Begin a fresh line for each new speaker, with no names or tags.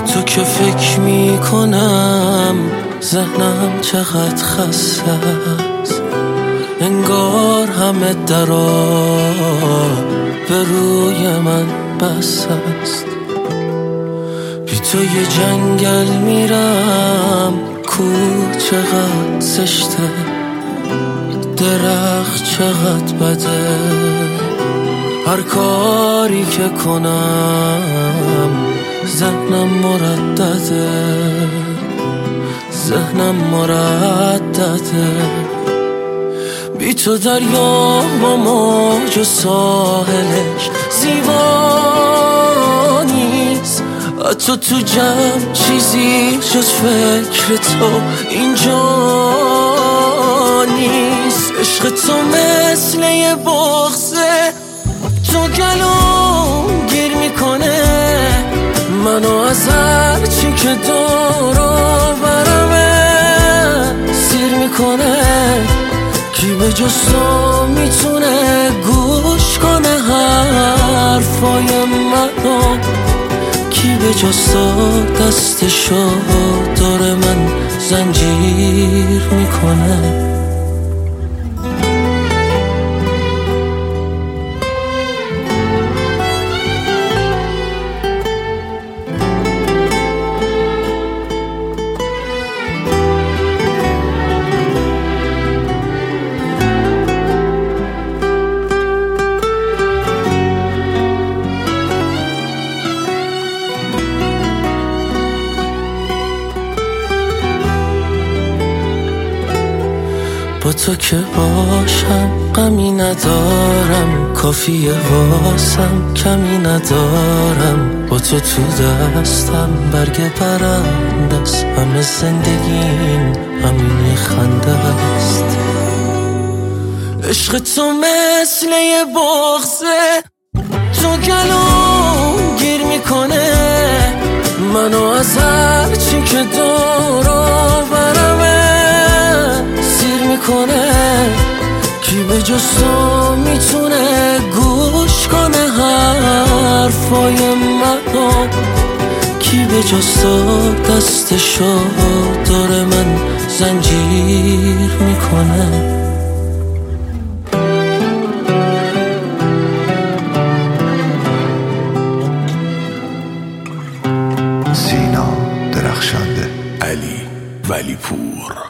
تو که فکر میکنم ذهنم چقدر خسته است، انگار همه درا به روی من بس است. بی تو یه جنگل میرم، کوه چقدر زشته، درخت چقدر بده، هر کاری که کنم ذهنم مردده. بی تو دریا با موج و ساحلش زیبا نیست، حتی تو جمع چیزی جز فکر تو اینجا نیست. عشق تو مثل یه بغضه، تو گلوم گیر میکنه منو از هر چی که دورو برمه سیر میکنه. کی به جز تو میتونه گوش کنه حرفای منو؟ کی به جز تو دستشو داره من زنجیر میکنه؟ با تو که باشم غمی ندارم، کافیه واسم کمی ندارم. با تو دستم برگ پرنده است، همه زندگیم همین خنده است. عشق تو مثل یه بغضه، تو گلوم گیر میکنه منو از هر چی که دورو برمه سیر میکنه. کی به جز تو میتونه گوش کنه حرفای منو؟ کی به جز تو دستشو داره من زنجیر میکنه؟
سینا درخشنده، علی ولیپور.